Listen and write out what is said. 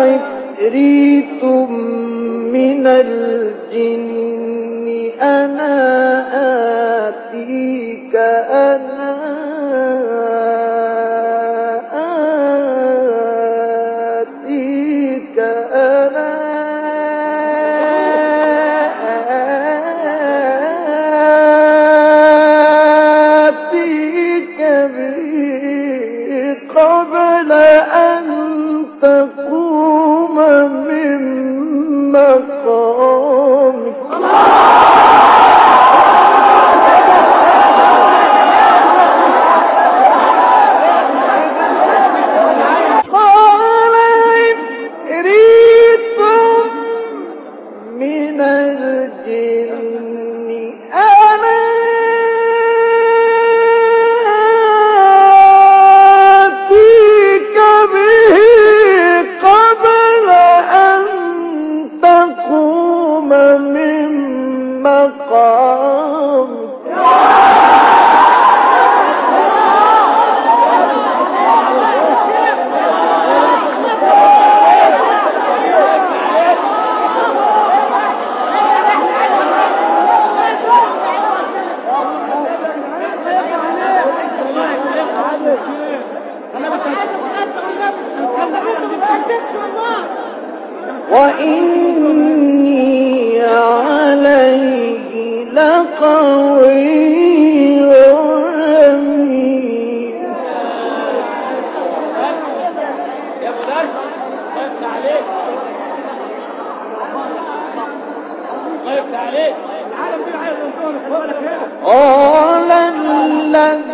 عفريت من الجن أنا آتيك به قبل أن تقوم من مقامك. قال عفريت من الجن أنا آتيك به قبل أن تقوم من مقامك. وإني عليه لقوي أمين. قال الذين